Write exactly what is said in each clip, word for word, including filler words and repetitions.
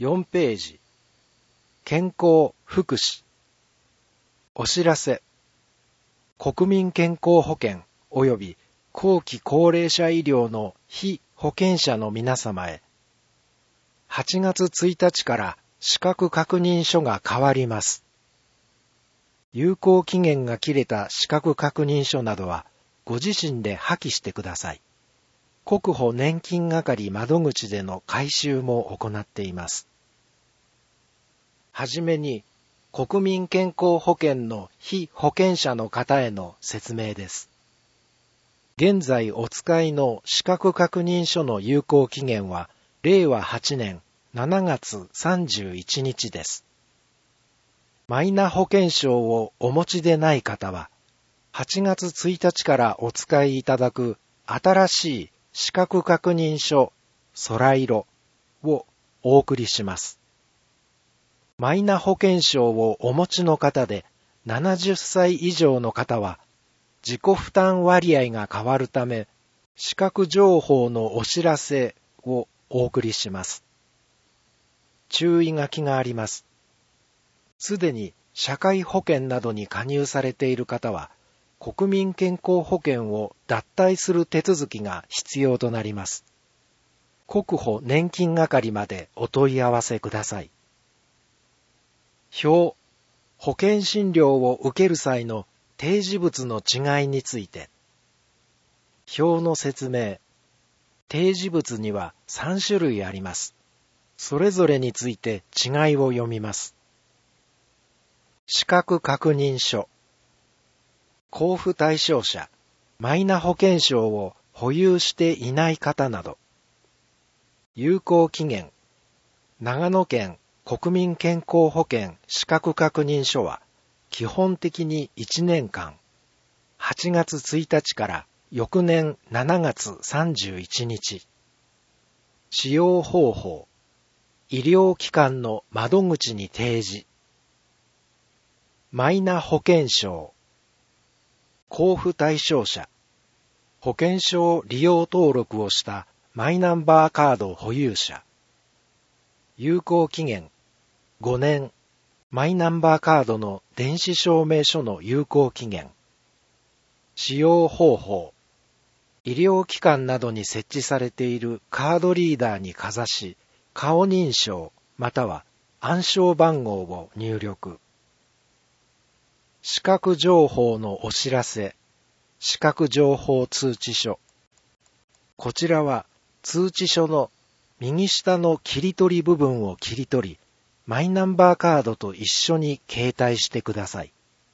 よんページ、健康福祉。お知らせ。国民健康保険及び後期高齢者医療の被保険者の皆様へ、はちがつついたちから資格確認書が変わります。有効期限が切れた資格確認書などはご自身で破棄してください。国保年金係窓口での回収も行っています。はじめに、国民健康保険の被保険者の方への説明です。現在お使いの資格確認書の有効期限はれいわはちねんしちがつさんじゅういちにちです。マイナ保険証をお持ちでない方は、はちがつついたちからお使いいただく新しい資格確認書空色をお送りします。マイナ保険証をお持ちの方でななじゅっさい以上の方は自己負担割合が変わるため資格情報のお知らせをお送りします。注意書きがあります。すでに社会保険などに加入されている方は国民健康保険を脱退する手続きが必要となります。国保年金係までお問い合わせください。表、保険診療を受ける際の提示物の違いについて。表の説明。提示物にはさんしゅるいあります。それぞれについて違いを読みます。資格確認書。交付対象者、マイナ保険証を保有していない方など。有効期限。長野県国民健康保険資格確認書は基本的にいちねんかん、はちがつついたちから翌年しちがつさんじゅういちにち。使用方法。医療機関の窓口に提示。マイナ保険証。交付対象者。保険証利用登録をしたマイナンバーカード保有者。有効期限。ごねん。マイナンバーカードの電子証明書の有効期限。使用方法。医療機関などに設置されているカードリーダーにかざし、顔認証または暗証番号を入力。資格情報のお知らせ。資格情報通知書。こちらは通知書の右下の切り取り部分を切り取り、マイナンバーカードと一緒に携帯してください。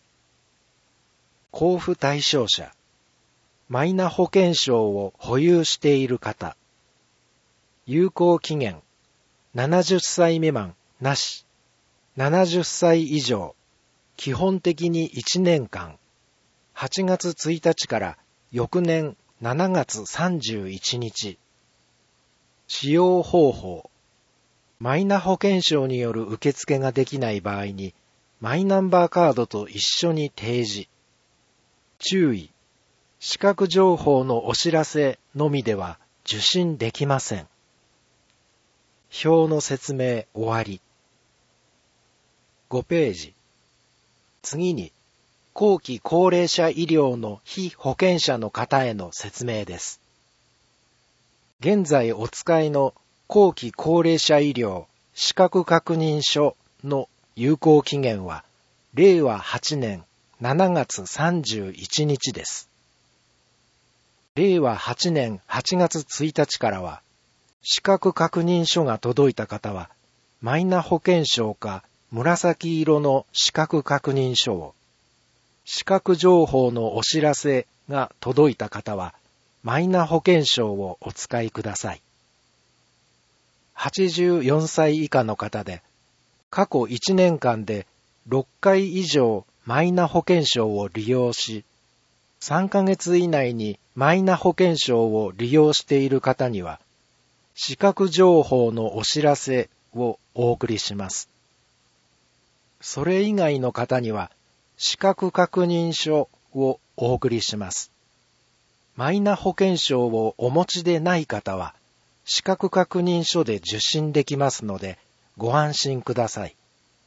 交付対象者。マイナ保険証を保有している方。有効期限。ななじゅっさい未満なし。ななじゅっさい以上。基本的にいちねんかん。はちがつついたちから翌年しちがつさんじゅういちにち。使用方法。マイナ保険証による受付ができない場合に、マイナンバーカードと一緒に提示。注意。資格情報のお知らせのみでは受診できません。表の説明終わり。ごページ。次に、後期高齢者医療の被保険者の方への説明です。現在お使いの後期高齢者医療資格確認書の有効期限はれいわはちねんしちがつさんじゅういちにちです。れいわはちねんはちがつついたちからは資格確認書が届いた方はマイナ保険証か紫色の資格確認書を、資格情報のお知らせが届いた方はマイナ保険証をお使いください。はちじゅうよんさい以下の方で、過去いちねんかんでろっかい以上マイナ保険証を利用し、さんかげつ以内にマイナ保険証を利用している方には、資格情報のお知らせをお送りします。それ以外の方には、資格確認書をお送りします。マイナ保険証をお持ちでない方は、資格確認書で受診できますので、 ご安心ください。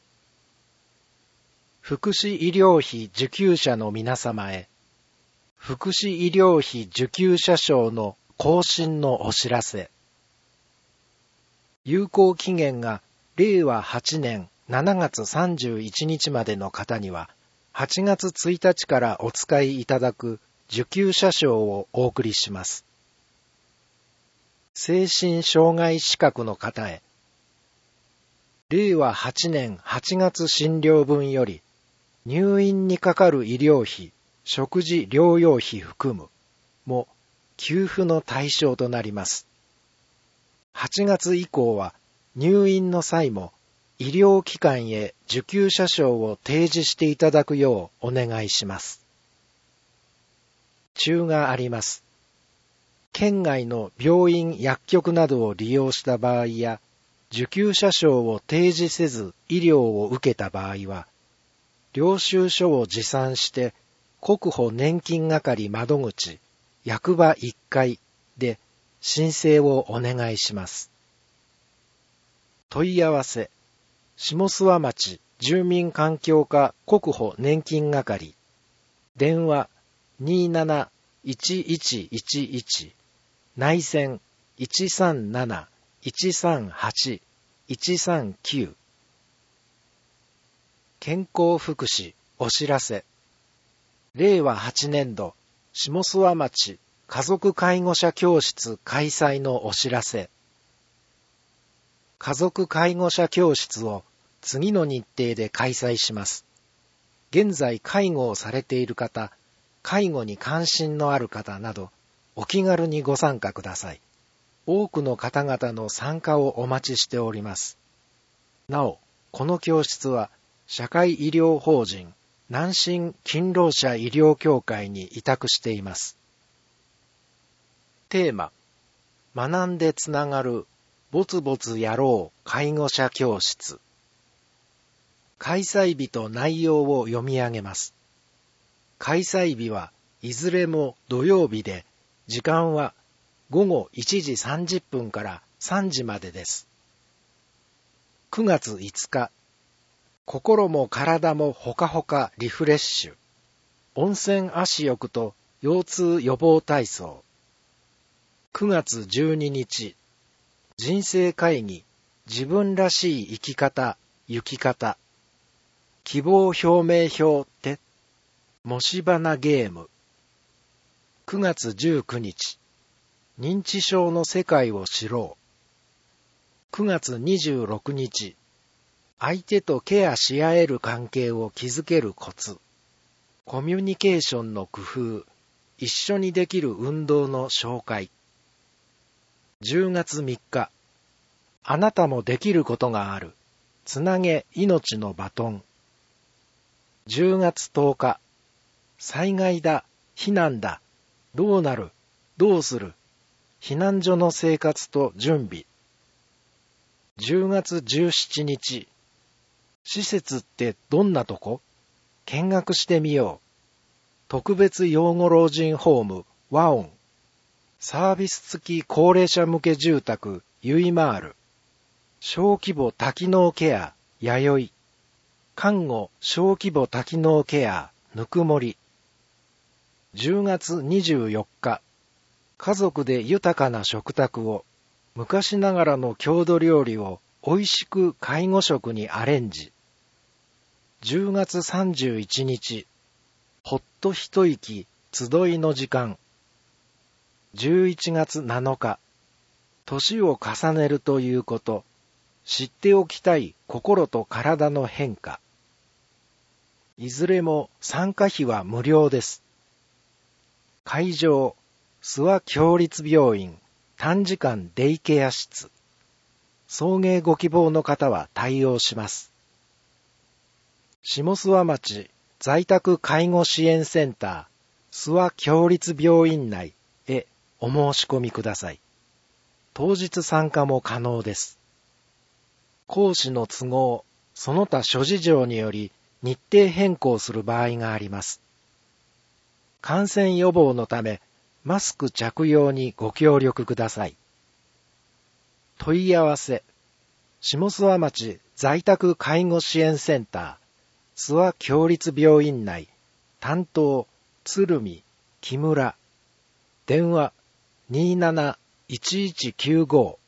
福祉医療費受給者の皆様へ、福祉医療費受給者証の更新のお知らせ。有効期限がれいわはちねんしちがつさんじゅういちにちまでの方には、はちがつついたちからお使いいただく受給者証をお送りします。精神障害資格の方へ、れいわはちねんはちがつ診療分より、入院にかかる医療費、食事療養費含むも給付の対象となります。はちがつ以降は入院の際も医療機関へ受給者証を提示していただくようお願いします。注があります。県外の病院、薬局などを利用した場合や、受給者証を提示せず医療を受けた場合は、領収書を持参して国保年金係窓口役場いっかいで申請をお願いします。問い合わせ、下諏訪町住民環境課国保年金係、電話 にーなないちいちいちいち、内線 いちさんなな いちさんはち いちさんきゅう。健康福祉お知らせ。れいわはちねんど下諏訪町家族介護者教室開催のお知らせ。家族介護者教室を次の日程で開催します。現在介護をされている方、介護に関心のある方など、お気軽にご参加ください。多くの方々の参加をお待ちしております。なお、この教室は、社会医療法人南進勤労者医療協会に委託しています。テーマ、学んでつながるぼつぼつやろう介護者教室。開催日と内容を読み上げます。開催日はいずれも土曜日で、時間はごごいちじさんじゅっぷんからさんじまでです。くがついつか、心も体もほかほかリフレッシュ。温泉足浴と腰痛予防体操。くがつじゅうににち、人生会議、自分らしい生き方、行き方。希望表明表って、もしばなゲーム。くがつじゅうくにち、認知症の世界を知ろう。くがつにじゅうろくにち、相手とケアし合える関係を築けるコツ。コミュニケーションの工夫。一緒にできる運動の紹介。じゅうがつみっか、あなたもできることがある。つなげ命のバトン。じゅうがつとおか、災害だ、避難だ、どうなる、どうする、避難所の生活と準備。じゅうがつじゅうしちにち、施設ってどんなとこ？見学してみよう。特別養護老人ホーム、ワオン。サービス付き高齢者向け住宅、ユイマール。小規模多機能ケア、弥生。看護小規模多機能ケア、ぬくもり。じゅうがつにじゅうよっか、家族で豊かな食卓を、昔ながらの郷土料理を美味しく介護食にアレンジ。じゅうがつさんじゅういちにち、ほっと一息集いの時間。じゅういちがつなのか、年を重ねるということ、知っておきたい心と体の変化。いずれも参加費は無料です。会場、諏訪協立病院短時間デイケア室。送迎ご希望の方は対応します。下諏訪町在宅介護支援センター諏訪協立病院内へお申し込みください。当日参加も可能です。講師の都合、その他諸事情により日程変更する場合があります。感染予防のため、マスク着用にご協力ください。問い合わせ、 下諏訪町在宅介護支援センター、諏訪協立病院内、担当、鶴見、木村、電話にーなないちいちきゅうご